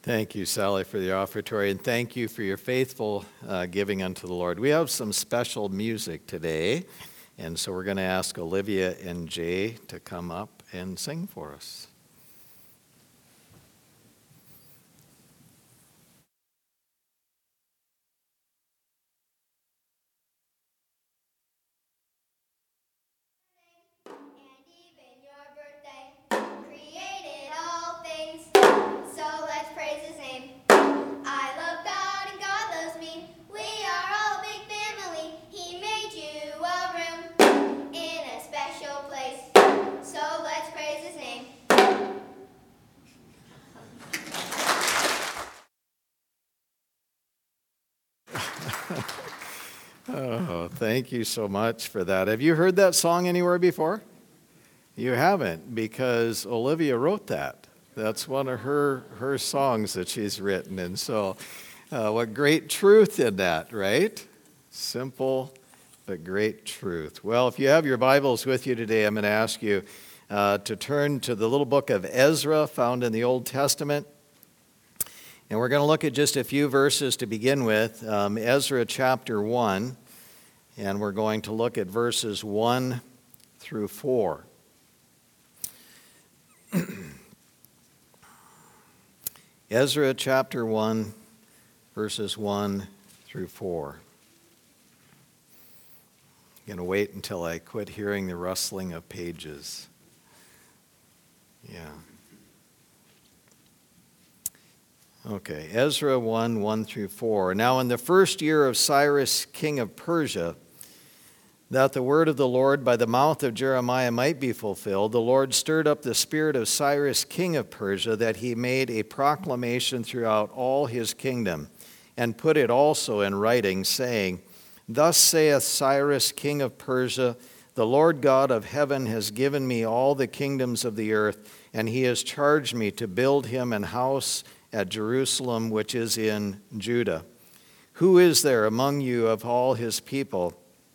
Thank you, Sally, for the offertory, and thank you for your faithful giving unto the Lord. We have some special music today, and so we're going to ask Olivia and Jay to come up and sing for us. Oh, thank you so much for that. Have you heard that song anywhere before? You haven't, because Olivia wrote that. That's one of her songs that she's written. And so what great truth in that, right? Simple, but great truth. Well, if you have your Bibles with you today, I'm going to ask you to turn to the little book of Ezra found in the Old Testament. And we're going to look at just a few verses to begin with. Ezra chapter 1, and we're going to look at verses 1 through 4. Ezra chapter 1, verses 1 through 4. I'm going to wait until I quit hearing the rustling of pages. Yeah. Okay, Ezra 1, 1 through 4. Now in the first year of Cyrus, king of Persia, that the word of the Lord by the mouth of Jeremiah might be fulfilled, the Lord stirred up the spirit of Cyrus, king of Persia, that he made a proclamation throughout all his kingdom, and put it also in writing, saying, Thus saith Cyrus, king of Persia, the Lord God of heaven has given me all the kingdoms of the earth, and he has charged me to build him an house at Jerusalem, which is in Judah. Who is there among you of all his people?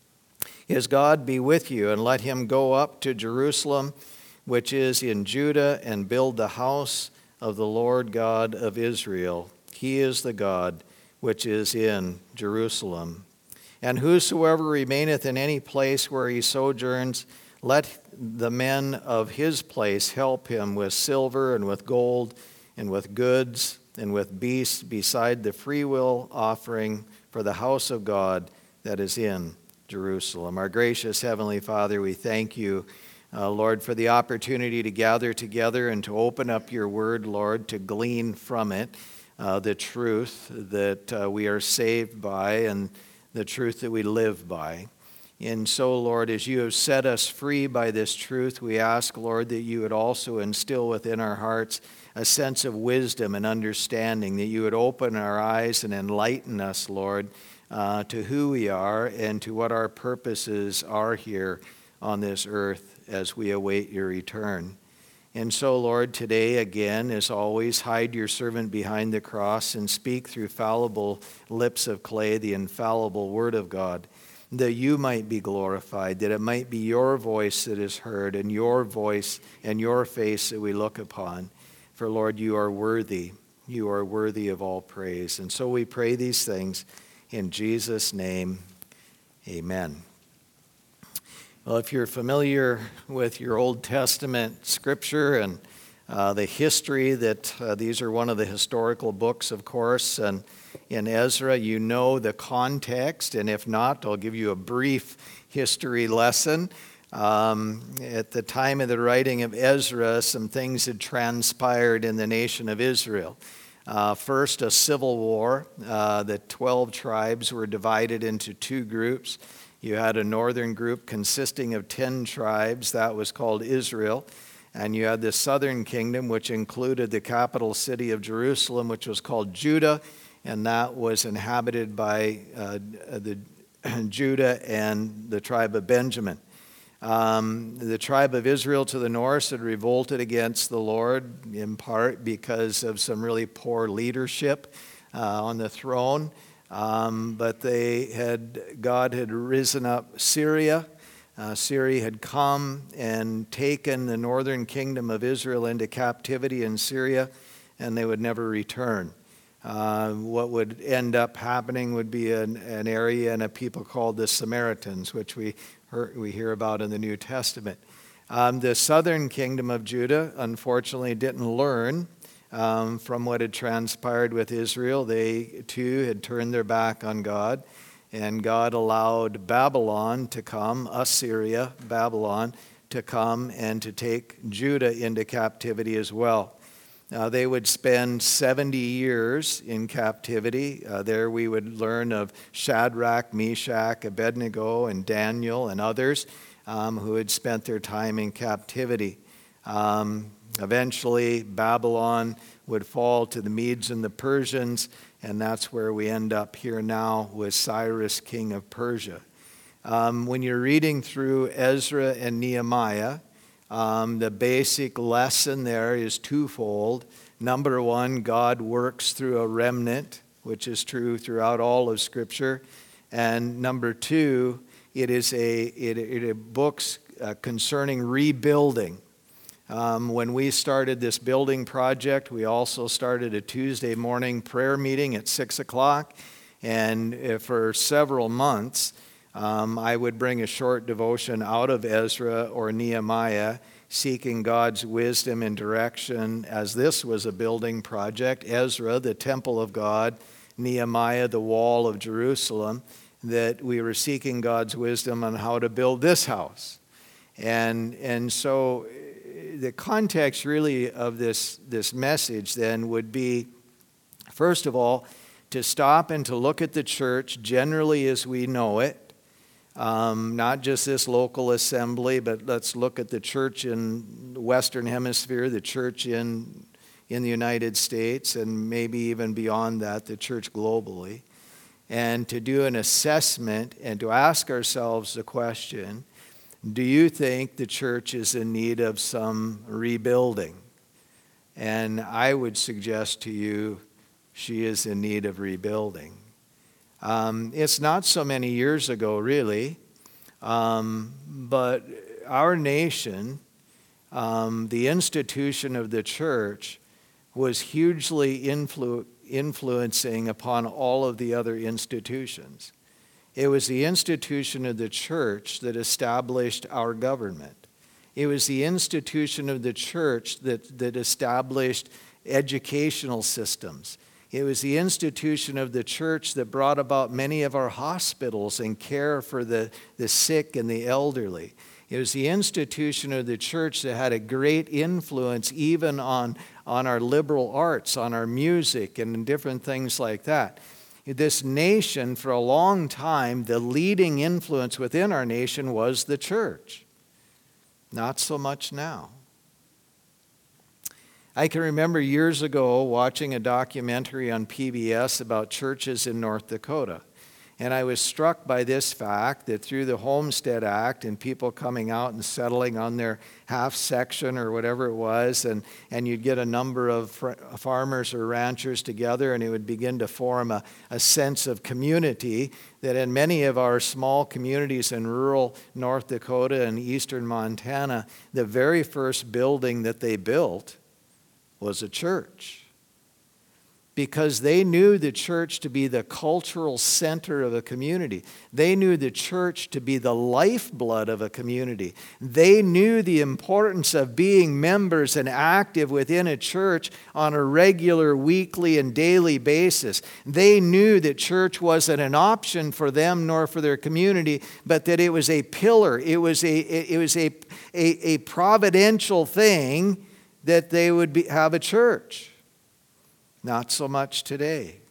His God be with you, and let him go up to Jerusalem, which is in Judah, and build the house of the Lord God of Israel. He is the God which is in Jerusalem. And whosoever remaineth in any place where he sojourns, let the men of his place help him with silver and with gold, and with goods, and with beasts, beside the freewill offering for the house of God that is in Jerusalem. Our gracious Heavenly Father, we thank you, Lord, for the opportunity to gather together and to open up your word, Lord, to glean from it the truth that we are saved by and the truth that we live by. And so, Lord, as you have set us free by this truth, we ask, Lord, that you would also instill within our hearts a sense of wisdom and understanding, that you would open our eyes and enlighten us, Lord, to who we are and to what our purposes are here on this earth as we await your return. And so, Lord, today, again, as always, hide your servant behind the cross and speak through fallible lips of clay the infallible word of God, that you might be glorified, that it might be your voice that is heard and your voice and your face that we look upon. For, Lord, you are worthy. You are worthy of all praise. And so we pray these things in Jesus' name. Amen. Well, if you're familiar with your Old Testament scripture and the history that these are one of the historical books, of course, and in Ezra, you know the context, and if not, I'll give you a brief history lesson. At the time of the writing of Ezra, some things had transpired in the nation of Israel. First, a civil war. The 12 tribes were divided into two groups. You had a northern group consisting of 10 tribes. That was called Israel. And you had the southern kingdom, which included the capital city of Jerusalem, which was called Judah, and that was inhabited by the Judah and the tribe of Benjamin. The tribe of Israel to the north had revolted against the Lord, in part because of some really poor leadership on the throne. But God had risen up Syria. Syria had come and taken the northern kingdom of Israel into captivity in Syria. and they would never return. What would end up happening would be an area and a people called the Samaritans, which we hear about in the New Testament. The southern kingdom of Judah, unfortunately, didn't learn from what had transpired with Israel. They, too, had turned their back on God, and God allowed Babylon to come, Assyria, Babylon, to come and to take Judah into captivity as well. They would spend 70 years in captivity. There we would learn of Shadrach, Meshach, Abednego, and Daniel and others who had spent their time in captivity. Eventually, Babylon would fall to the Medes and the Persians, and that's where we end up here now with Cyrus, king of Persia. When you're reading through Ezra and Nehemiah, the basic lesson there is twofold. Number one, God works through a remnant, which is true throughout all of Scripture. And number two, it is books concerning rebuilding. When we started this building project, we also started a Tuesday morning prayer meeting at 6 o'clock. And for several months, I would bring a short devotion out of Ezra or Nehemiah, seeking God's wisdom and direction, as this was a building project. Ezra, the temple of God; Nehemiah, the wall of Jerusalem, that we were seeking God's wisdom on how to build this house. And so the context really of this message then would be, first of all, to stop and to look at the church generally as we know it. Not just this local assembly, but let's look at the church in the Western Hemisphere, the church in the United States, and maybe even beyond that, the church globally. And to do an assessment and to ask ourselves the question, do you think the church is in need of some rebuilding? And I would suggest to you, she is in need of rebuilding. It's not so many years ago, really, but our nation, the institution of the church, was hugely influencing upon all of the other institutions. It was the institution of the church that established our government. It was the institution of the church that established educational systems. It was the institution of the church that brought about many of our hospitals and care for the sick and the elderly. It was the institution of the church that had a great influence even on our liberal arts, on our music, and different things like that. This nation, for a long time, the leading influence within our nation was the church. Not so much now. I can remember years ago watching a documentary on PBS about churches in North Dakota. And I was struck by this fact that through the Homestead Act and people coming out and settling on their half section or whatever it was, and you'd get a number of farmers or ranchers together, and it would begin to form a sense of community, that in many of our small communities in rural North Dakota and eastern Montana, the very first building that they built was a church. Because they knew the church to be the cultural center of a community. They knew the church to be the lifeblood of a community. They knew the importance of being members and active within a church on a regular, weekly, and daily basis. They knew that church wasn't an option for them nor for their community, but that it was a pillar. It was a providential thing that they would have a church. Not so much today.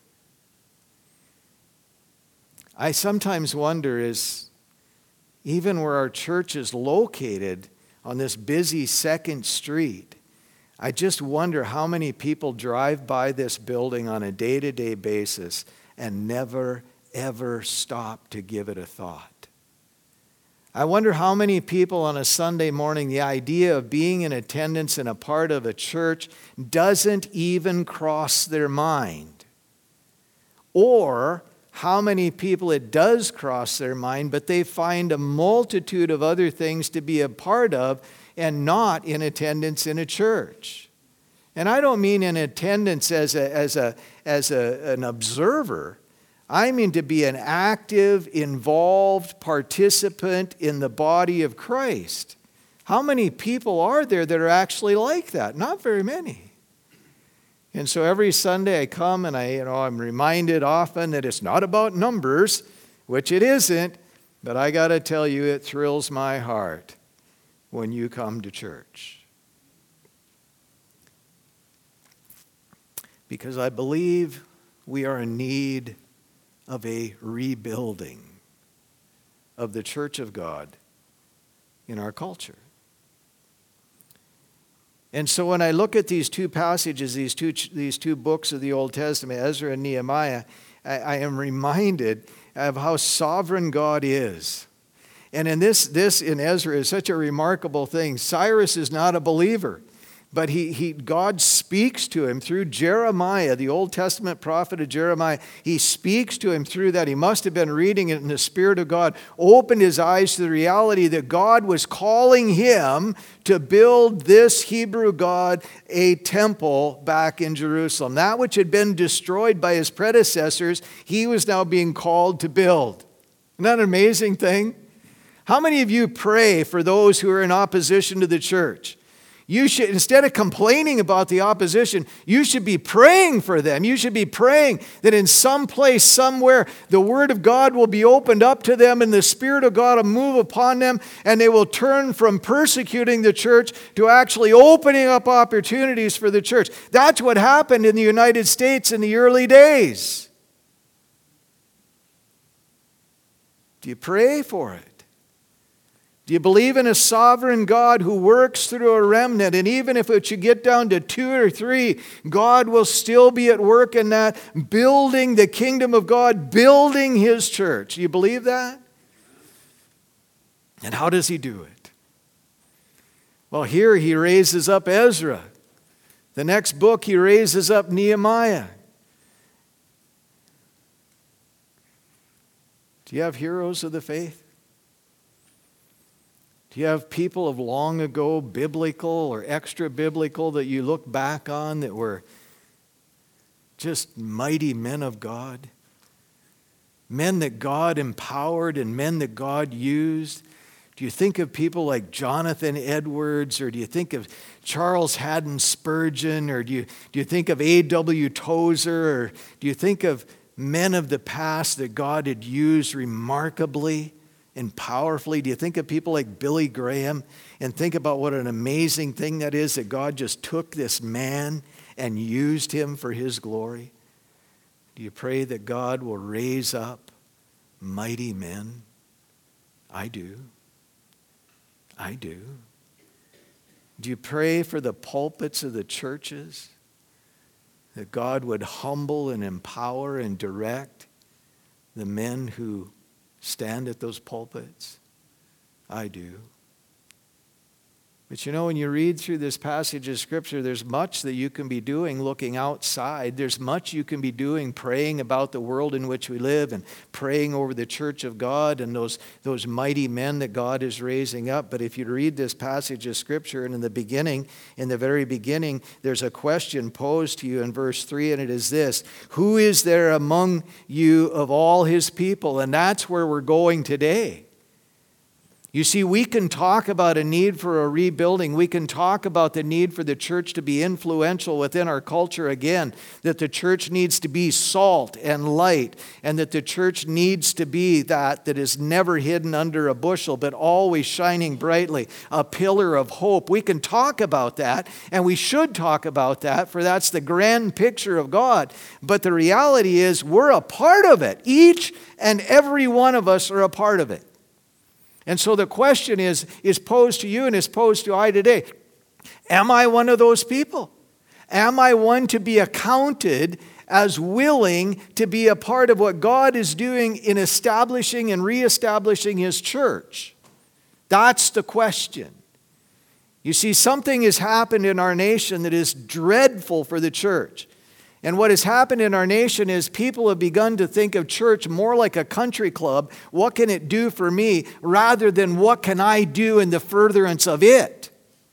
I sometimes wonder, is even where our church is located on this busy second street, I just wonder how many people drive by this building on a day-to-day basis and never, ever stop to give it a thought. I wonder how many people on a Sunday morning, the idea of being in attendance and a part of a church doesn't even cross their mind. Or how many people it does cross their mind, but they find a multitude of other things to be a part of and not in attendance in a church. And I don't mean in attendance as an observer. I mean to be an active, involved participant in the body of Christ. How many people are there that are actually like that? Not very many. And so every Sunday I come and I'm reminded often that it's not about numbers, which it isn't, but I got to tell you, it thrills my heart when you come to church. Because I believe we are in need of a rebuilding of the church of God in our culture. And so when I look at these two passages, these two books of the Old Testament, Ezra and Nehemiah, I am reminded of how sovereign God is. And in this in Ezra is such a remarkable thing. Cyrus is not a believer, but God speaks to him through Jeremiah, the Old Testament prophet of Jeremiah. He speaks to him through that. He must have been reading it, and the Spirit of God opened his eyes to the reality that God was calling him to build this Hebrew God a temple back in Jerusalem. That which had been destroyed by his predecessors, he was now being called to build. Isn't that an amazing thing? How many of you pray for those who are in opposition to the church? You should, instead of complaining about the opposition, you should be praying for them. You should be praying that in some place, somewhere, the Word of God will be opened up to them and the Spirit of God will move upon them and they will turn from persecuting the church to actually opening up opportunities for the church. That's what happened in the United States in the early days. Do you pray for it? Do you believe in a sovereign God who works through a remnant? And even if it should get down to 2 or 3, God will still be at work in that, building the kingdom of God, building His church. Do you believe that? And how does He do it? Well, here He raises up Ezra. The next book He raises up Nehemiah. Do you have heroes of the faith? Do you have people of long ago, biblical or extra biblical, that you look back on that were just mighty men of God? Men that God empowered and men that God used? Do you think of people like Jonathan Edwards, or do you think of Charles Haddon Spurgeon, or do you think of A.W. Tozer, or do you think of men of the past that God had used remarkably and powerfully? Do you think of people like Billy Graham and think about what an amazing thing that is, that God just took this man and used him for His glory? Do you pray that God will raise up mighty men? I do. I do. Do you pray for the pulpits of the churches, that God would humble and empower and direct the men who stand at those pulpits? I do. But you know, when you read through this passage of Scripture, there's much that you can be doing looking outside. There's much you can be doing praying about the world in which we live and praying over the church of God and those mighty men that God is raising up. But if you read this passage of Scripture, and in the very beginning, there's a question posed to you in verse 3, and it is this: who is there among you of all His people? And that's where we're going today. You see, we can talk about a need for a rebuilding. We can talk about the need for the church to be influential within our culture again, that the church needs to be salt and light, and that the church needs to be that is never hidden under a bushel, but always shining brightly, a pillar of hope. We can talk about that, and we should talk about that, for that's the grand picture of God. But the reality is we're a part of it. Each and every one of us are a part of it. And so the question is posed to you and is posed to I today. Am I one of those people? Am I one to be accounted as willing to be a part of what God is doing in establishing and reestablishing His church? That's the question. You see, something has happened in our nation that is dreadful for the church. And what has happened in our nation is people have begun to think of church more like a country club. What can it do for me, rather than what can I do in the furtherance of it?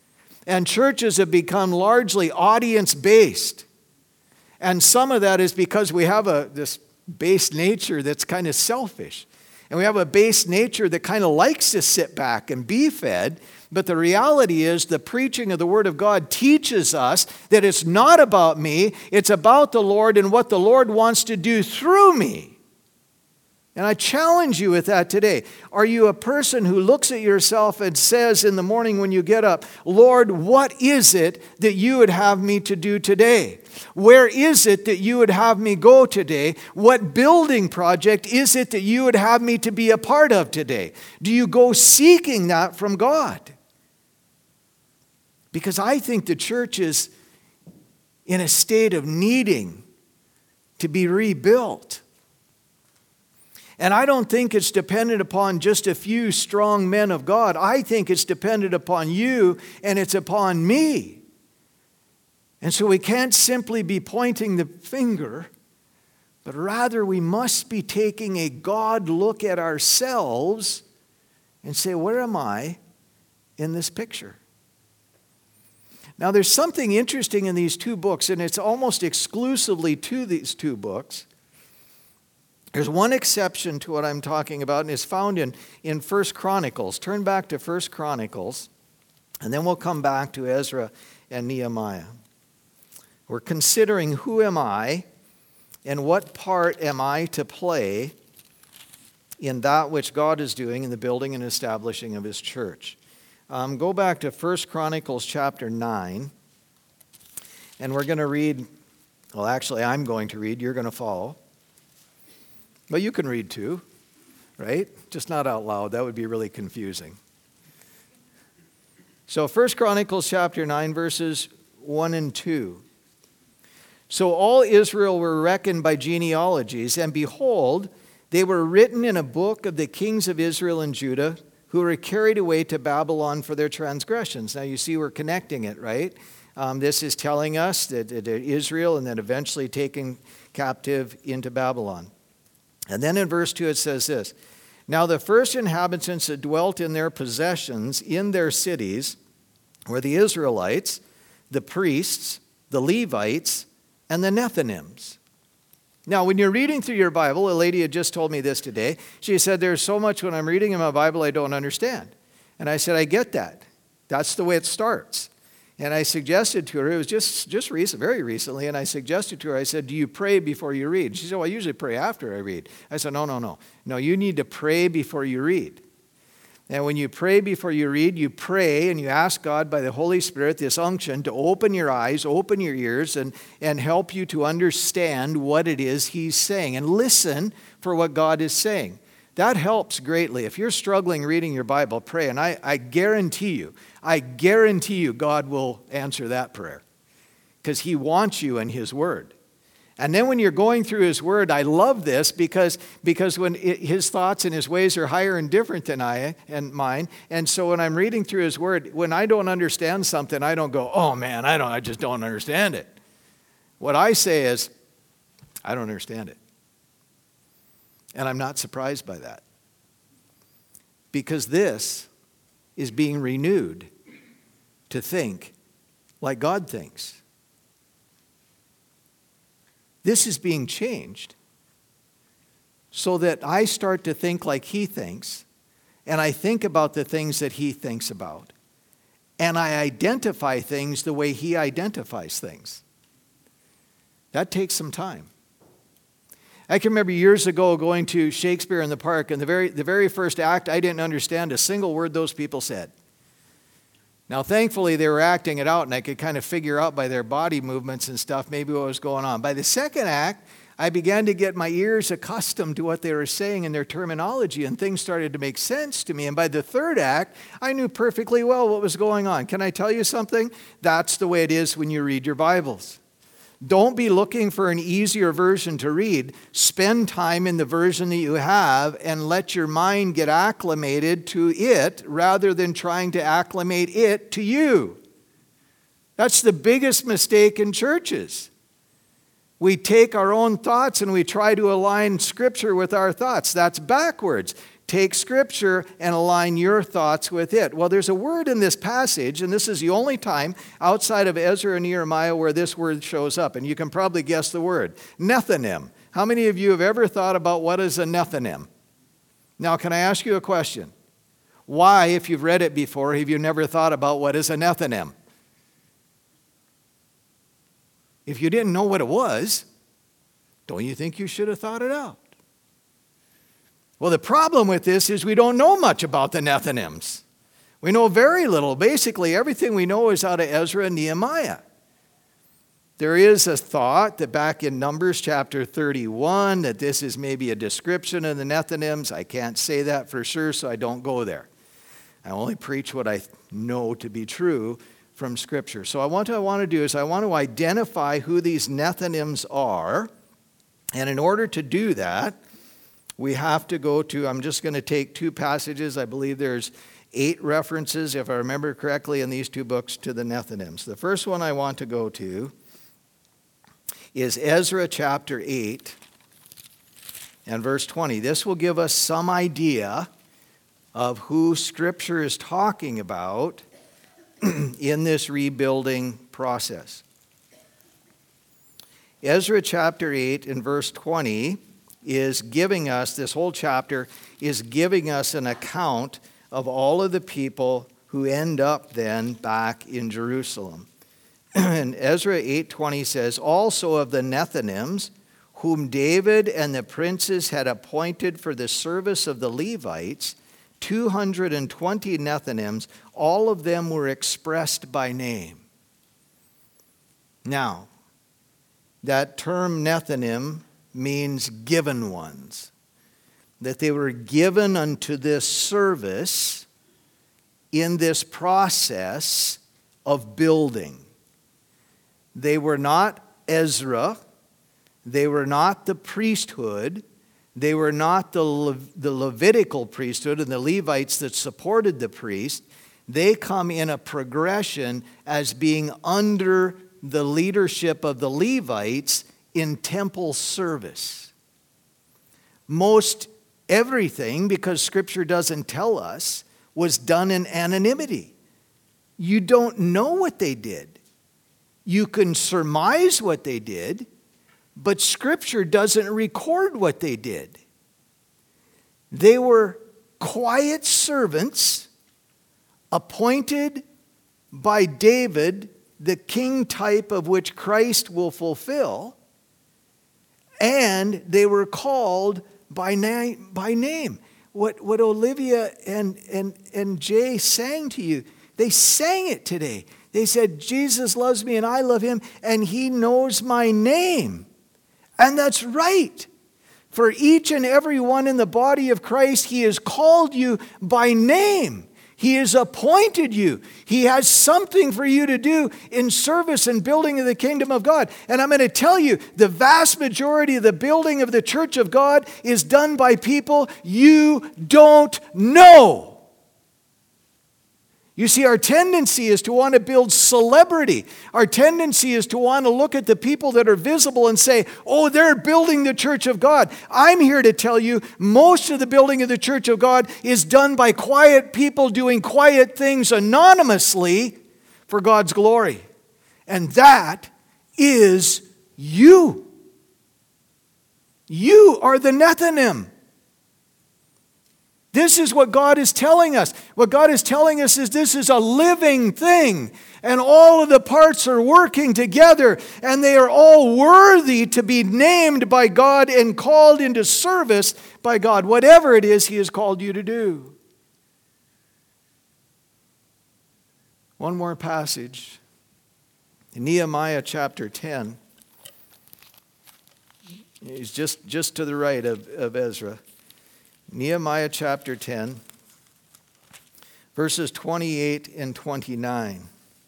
And churches have become largely audience-based. And some of that is because we have this base nature that's kind of selfish. And we have a base nature that kind of likes to sit back and be fed. But the reality is the preaching of the Word of God teaches us that it's not about me, it's about the Lord and what the Lord wants to do through me. And I challenge you with that today. Are you a person who looks at yourself and says in the morning when you get up, Lord, what is it that you would have me to do today? Where is it that you would have me go today? What building project is it that you would have me to be a part of today? Do you go seeking that from God? Because I think the church is in a state of needing to be rebuilt. And I don't think it's dependent upon just a few strong men of God. I think it's dependent upon you and it's upon me. And so we can't simply be pointing the finger, but rather we must be taking a God look at ourselves and say, where am I in this picture? Now there's something interesting in these two books, and it's almost exclusively to these two books. There's one exception to what I'm talking about, and it's found in 1 Chronicles. Turn back to 1 Chronicles, and then we'll come back to Ezra and Nehemiah. We're considering who am I and what part am I to play in that which God is doing in the building and establishing of His church. Go back to 1 Chronicles chapter 9, and we're going to read, well actually I'm going to read, you're going to follow. But you can read too, right? Just not out loud. That would be really confusing. So 1 Chronicles chapter 9, verses 1 and 2. So all Israel were reckoned by genealogies, and behold, they were written in a book of the kings of Israel and Judah, who were carried away to Babylon for their transgressions. Now you see we're connecting it, right? This is telling us that Israel and then eventually taken captive into Babylon. And then in verse 2 it says this, Now the first inhabitants that dwelt in their possessions in their cities were the Israelites, the priests, the Levites, and the Nethinims. Now when you're reading through your Bible, a lady had just told me this today. She said, there's so much when I'm reading in my Bible I don't understand. And I said, I get that. That's the way it starts. And I suggested to her, it was just recent, very recently, and I suggested to her, I said, do you pray before you read? She said, well, I usually pray after I read. I said, no. No, you need to pray before you read. And when you pray before you read, you pray and you ask God by the Holy Spirit, this unction, to open your eyes, open your ears, and help you to understand what it is He's saying. And listen for what God is saying. That helps greatly. If you're struggling reading your Bible, pray. And I guarantee you God will answer that prayer. Because He wants you in His Word. And then when you're going through His Word, I love this because when His thoughts and His ways are higher and different than mine. And so when I'm reading through His Word, when I don't understand something, I don't go, oh man, I just don't understand it. What I say is, I don't understand it. And I'm not surprised by that. Because this is being renewed to think like God thinks. This is being changed so that I start to think like He thinks, and I think about the things that He thinks about, and I identify things the way He identifies things. That takes some time. I can remember years ago going to Shakespeare in the Park, and the very first act, I didn't understand a single word those people said. Now, thankfully, they were acting it out, and I could kind of figure out by their body movements and stuff maybe what was going on. By the second act, I began to get my ears accustomed to what they were saying in their terminology, and things started to make sense to me. And by the third act, I knew perfectly well what was going on. Can I tell you something? That's the way it is when you read your Bibles. Don't be looking for an easier version to read. Spend time in the version that you have and let your mind get acclimated to it rather than trying to acclimate it to you. That's the biggest mistake in churches. We take our own thoughts and we try to align Scripture with our thoughts. That's backwards. take Scripture and align your thoughts with it. Well, there's a word in this passage, and this is the only time outside of Ezra and Nehemiah where this word shows up, and you can probably guess the word. Nethinim. How many of you have ever thought about what is a Nethinim? Now, can I ask you a question? Why, if you've read it before, have you never thought about what is a Nethinim? If you didn't know what it was, don't you think you should have thought it out? Well, the problem with this is we don't know much about the Nethinims. We know very little. Basically, everything we know is out of Ezra and Nehemiah. There is a thought that back in Numbers chapter 31 that this is maybe a description of the Nethinims. I can't say that for sure, so I don't go there. I only preach what I know to be true from Scripture. So what I want to do is I want to identify who these Nethinims are. And in order to do that, we have to go to, I'm just going to take two passages. I believe there's 8 references, if I remember correctly, in these 2 books to the Nethinims. The first one I want to go to is Ezra chapter 8 and verse 20. This will give us some idea of who Scripture is talking about in this rebuilding process. Ezra chapter 8 and verse 20 is giving us, this whole chapter is giving us an account of all of the people who end up then back in Jerusalem. And Ezra 8:20 says, also of the Nethinims, whom David and the princes had appointed for the service of the Levites, 220 Nethinims, all of them were expressed by name. Now, that term Nethinim means given ones, that they were given unto this service in this process of building. They were not Ezra, they were not the priesthood, they were not the Levitical priesthood and the Levites that supported the priest. They come in a progression as being under the leadership of the Levites in temple service. Most everything, because Scripture doesn't tell us, was done in anonymity. You don't know what they did. You can surmise what they did, but Scripture doesn't record what they did. They were quiet servants appointed by David, the king type of which Christ will fulfill, and they were called by name. What Olivia and Jay sang to you, they sang it today. They said, Jesus loves me and I love him, and he knows my name. And that's right. For each and every one in the body of Christ, he has called you by name. He has appointed you. He has something for you to do in service and building of the kingdom of God. And I'm going to tell you, the vast majority of the building of the church of God is done by people you don't know. You see, our tendency is to want to build celebrity. Our tendency is to want to look at the people that are visible and say, oh, they're building the church of God. I'm here to tell you, most of the building of the church of God is done by quiet people doing quiet things anonymously for God's glory. And that is you. You are the Nethinim. This is what God is telling us. What God is telling us is this is a living thing, and all of the parts are working together, and they are all worthy to be named by God and called into service by God, whatever it is He has called you to do. One more passage. In Nehemiah chapter 10. He's just to the right of Ezra. Nehemiah chapter 10, verses 28 and 29.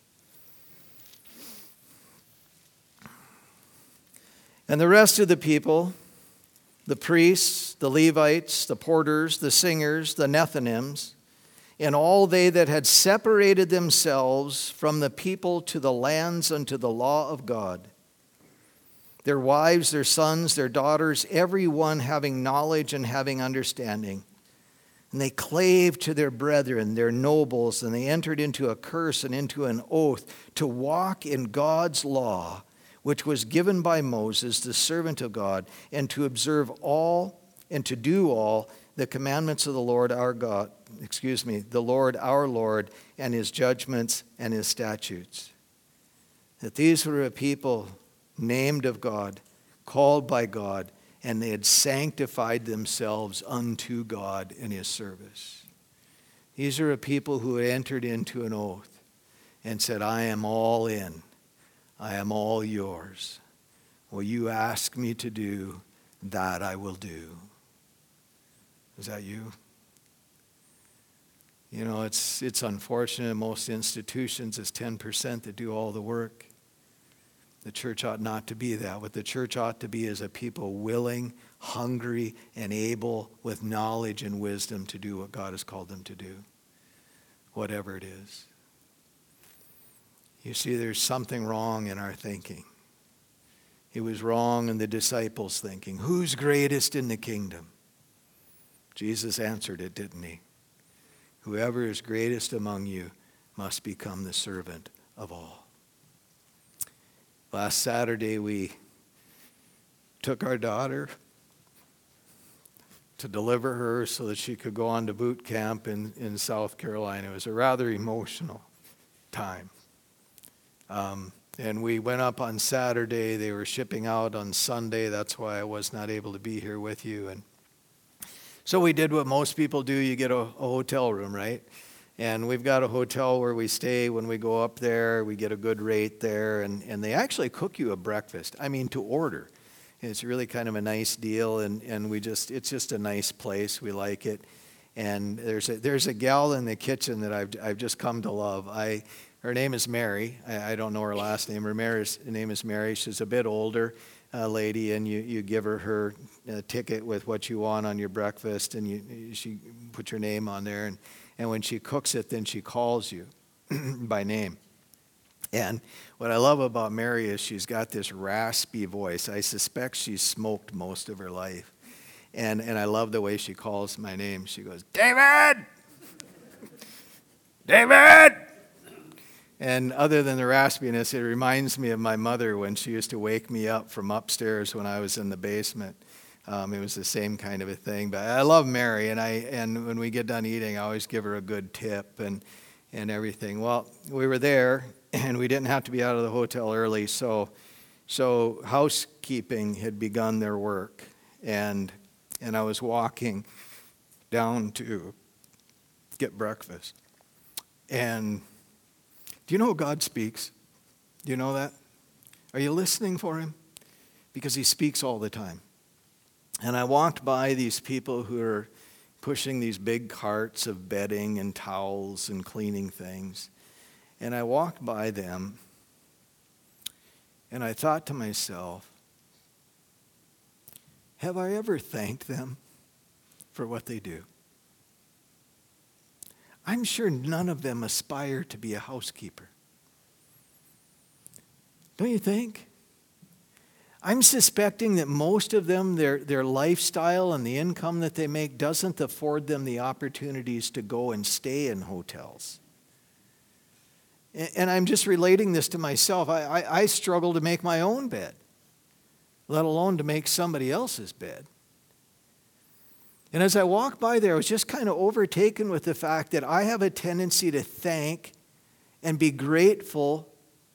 And the rest of the people, the priests, the Levites, the porters, the singers, the Nethinims, and all they that had separated themselves from the people to the lands unto the law of God, their wives, their sons, their daughters, every one having knowledge and having understanding. And they clave to their brethren, their nobles, and they entered into a curse and into an oath to walk in God's law, which was given by Moses, the servant of God, and to observe all and to do all the commandments of the Lord our God, the Lord our Lord, and his judgments and his statutes. That these were a people named of God, called by God, and they had sanctified themselves unto God in his service. These are a people who had entered into an oath and said, I am all in. I am all yours. Will you ask me to do, that I will do. Is that you? You know, it's unfortunate in most institutions it's 10% that do all the work. The church ought not to be that. What the church ought to be is a people willing, hungry, and able with knowledge and wisdom to do what God has called them to do, whatever it is. You see, there's something wrong in our thinking. It was wrong in the disciples' thinking. Who's greatest in the kingdom? Jesus answered it, didn't he? Whoever is greatest among you must become the servant of all. Last Saturday, we took our daughter to deliver her so that she could go on to boot camp in South Carolina. It was a rather emotional time. And we went up on Saturday. They were shipping out on Sunday. That's why I was not able to be here with you. And so we did what most people do. You get a hotel room, right? And we've got a hotel where we stay when we go up there. We get a good rate there. And they actually cook you a breakfast. I mean, to order. And it's really kind of a nice deal. And it's just a nice place. We like it. And there's a gal in the kitchen that I've just come to love. Her name is Mary. I don't know her last name. Her name is Mary. She's a bit older lady, and you give her ticket with what you want on your breakfast, and she puts your name on there. And when she cooks it, then she calls you by name. And what I love about Mary is she's got this raspy voice. I suspect she's smoked most of her life. And I love the way she calls my name. She goes, David! David! And other than the raspiness, it reminds me of my mother when she used to wake me up from upstairs when I was in the basement. It was the same kind of a thing. But I love Mary, and when we get done eating, I always give her a good tip and everything. Well, we were there, and we didn't have to be out of the hotel early, so housekeeping had begun their work. And I was walking down to get breakfast. And do you know God speaks? Do you know that? Are you listening for him? Because he speaks all the time. And I walked by these people who are pushing these big carts of bedding and towels and cleaning things. And I walked by them, and I thought to myself, have I ever thanked them for what they do? I'm sure none of them aspire to be a housekeeper. Don't you think? I'm suspecting that most of them, their lifestyle and the income that they make doesn't afford them the opportunities to go and stay in hotels. And I'm just relating this to myself. I struggle to make my own bed, let alone to make somebody else's bed. And as I walked by there, I was just kind of overtaken with the fact that I have a tendency to thank and be grateful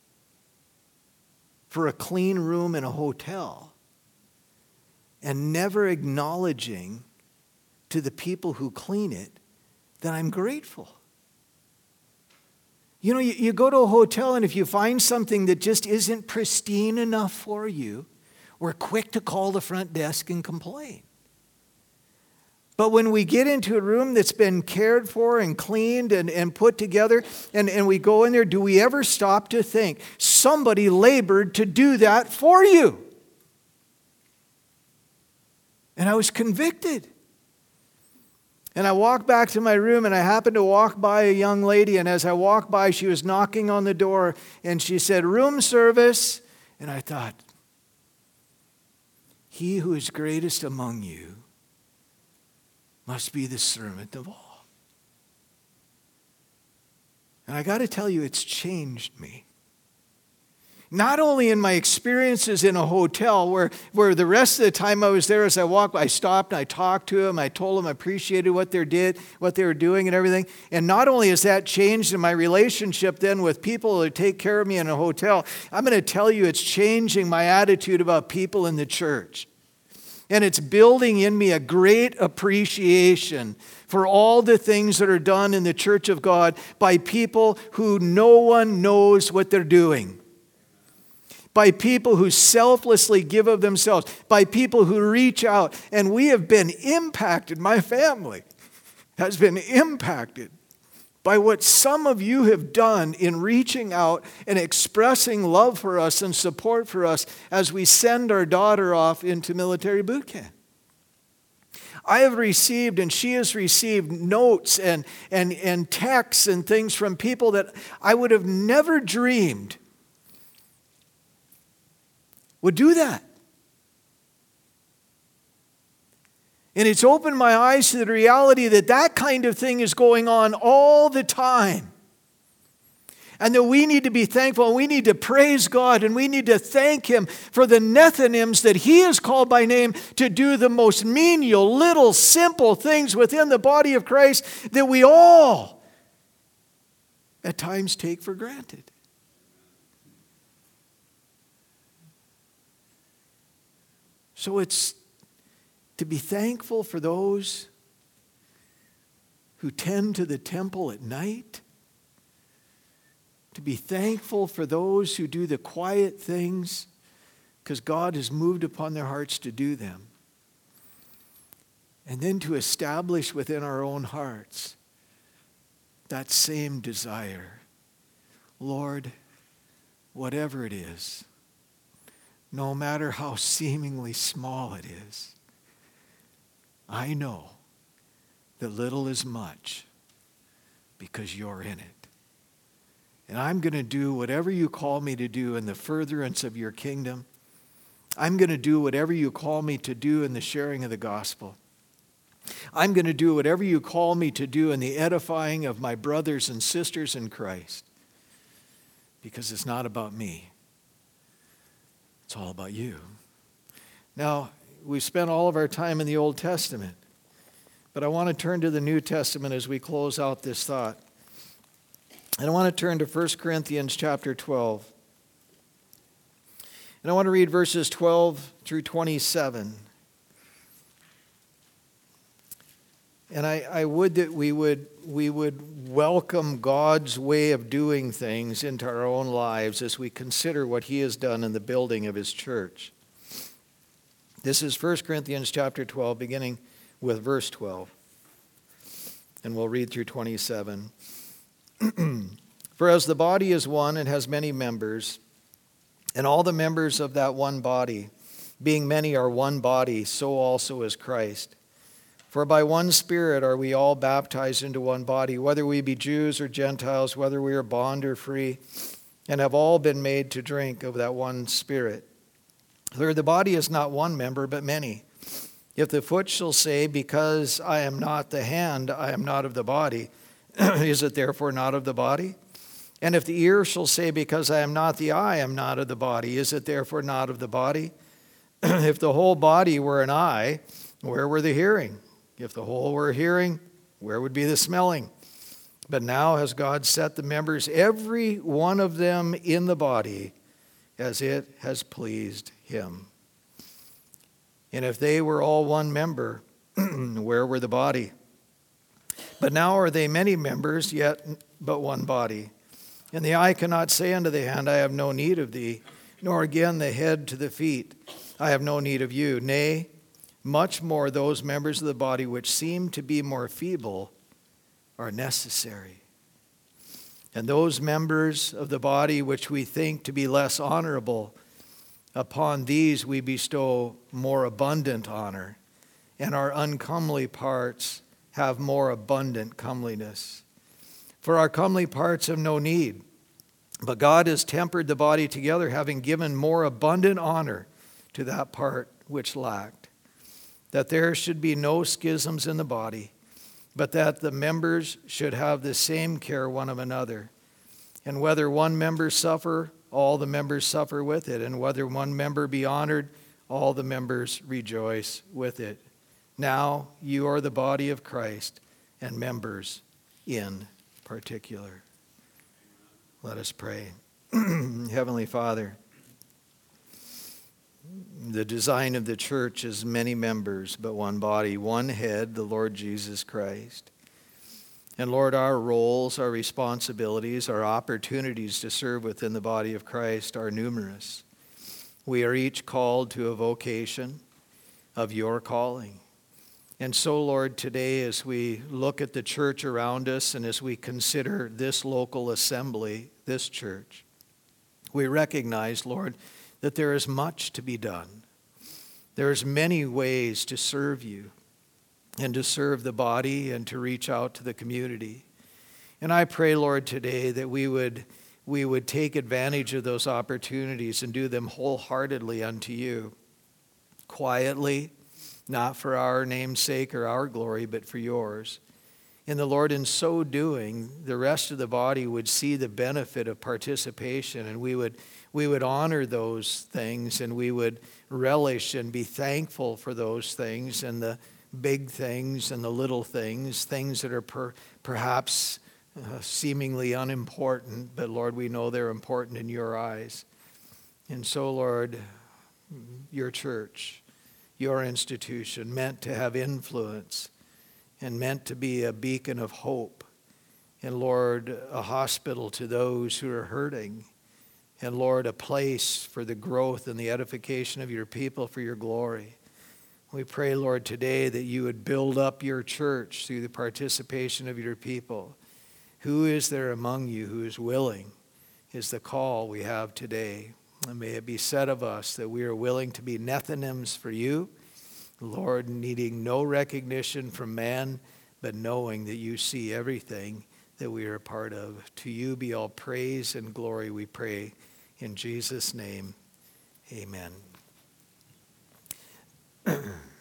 for a clean room in a hotel and never acknowledging to the people who clean it that I'm grateful. You know, you go to a hotel, and if you find something that just isn't pristine enough for you, we're quick to call the front desk and complain. But when we get into a room that's been cared for and cleaned and put together, and we go in there, do we ever stop to think, somebody labored to do that for you? And I was convicted. And I walked back to my room, and I happened to walk by a young lady, and as I walked by, she was knocking on the door, and she said, room service. And I thought, he who is greatest among you must be the servant of all. And I got to tell you, it's changed me. Not only in my experiences in a hotel where the rest of the time I was there, as I walked, I stopped and I talked to them. I told them I appreciated what they were doing and everything. And not only has that changed in my relationship then with people that take care of me in a hotel, I'm going to tell you it's changing my attitude about people in the church. And it's building in me a great appreciation for all the things that are done in the church of God by people who no one knows what they're doing. By people who selflessly give of themselves, by people who reach out. And we have been impacted, my family has been impacted by what some of you have done in reaching out and expressing love for us and support for us as we send our daughter off into military boot camp. I have received, and she has received, notes and texts and things from people that I would have never dreamed would do that. And it's opened my eyes to the reality that that kind of thing is going on all the time. And that we need to be thankful, and we need to praise God, and we need to thank Him for the Nethinims that He has called by name to do the most menial, little, simple things within the body of Christ that we all at times take for granted. So it's to be thankful for those who tend to the temple at night. To be thankful for those who do the quiet things because God has moved upon their hearts to do them. And then to establish within our own hearts that same desire. Lord, whatever it is, no matter how seemingly small it is, I know that little is much because you're in it. And I'm going to do whatever you call me to do in the furtherance of your kingdom. I'm going to do whatever you call me to do in the sharing of the gospel. I'm going to do whatever you call me to do in the edifying of my brothers and sisters in Christ. Because it's not about me. It's all about you. Now, we've spent all of our time in the Old Testament, but I want to turn to the New Testament as we close out this thought. And I want to turn to 1 Corinthians chapter 12. And I want to read verses 12 through 27. And I would that we would welcome God's way of doing things into our own lives as we consider what He has done in the building of His church. This is 1 Corinthians chapter 12, beginning with verse 12. And we'll read through 27. For as the body is one and has many members, and all the members of that one body, being many, are one body, so also is Christ. For by one Spirit are we all baptized into one body, whether we be Jews or Gentiles, whether we are bond or free, and have all been made to drink of that one Spirit. For the body is not one member, but many. If the foot shall say, because I am not the hand, I am not of the body, is it therefore not of the body? And if the ear shall say, because I am not the eye, I am not of the body, is it therefore not of the body? If the whole body were an eye, where were the hearing? If the whole were hearing, where would be the smelling? But now has God set the members, every one of them, in the body, as it has pleased Him. And if they were all one member, where were the body? But now are they many members, yet but one body. And the eye cannot say unto the hand, I have no need of thee, nor again the head to the feet, I have no need of you. Nay, much more those members of the body which seem to be more feeble are necessary. And those members of the body which we think to be less honorable, upon these we bestow more abundant honor, and our uncomely parts have more abundant comeliness. For our comely parts have no need, but God has tempered the body together, having given more abundant honor to that part which lacked. that there should be no schisms in the body, but that the members should have the same care one of another. And whether one member suffer, all the members suffer with it. And whether one member be honored, all the members rejoice with it. Now you are the body of Christ and members in particular. Let us pray. Heavenly Father, the design of the church is many members, but one body, one head, the Lord Jesus Christ. And Lord, our roles, our responsibilities, our opportunities to serve within the body of Christ are numerous. We are each called to a vocation of your calling. And so, Lord, today as we look at the church around us and as we consider this local assembly, this church, we recognize, Lord, that there is much to be done. There's many ways to serve you and to serve the body and to reach out to the community. And I pray, Lord, today that we would take advantage of those opportunities and do them wholeheartedly unto you, quietly, not for our name's sake or our glory, but for yours. And the Lord, in so doing, the rest of the body would see the benefit of participation, and we would honor those things, and we would relish and be thankful for those things, and the big things and the little things that are perhaps seemingly unimportant, but Lord, we know they're important in your eyes. And so, Lord, your church, your institution, meant to have influence and meant to be a beacon of hope, and Lord, a hospital to those who are hurting, and Lord, a place for the growth and the edification of your people for your glory. We pray, Lord, today that you would build up your church through the participation of your people. Who is there among you who is willing is the call we have today. And may it be said of us that we are willing to be Nethinims for you, Lord, needing no recognition from man, but knowing that you see everything that we are a part of. To you be all praise and glory, we pray. In Jesus' name, amen.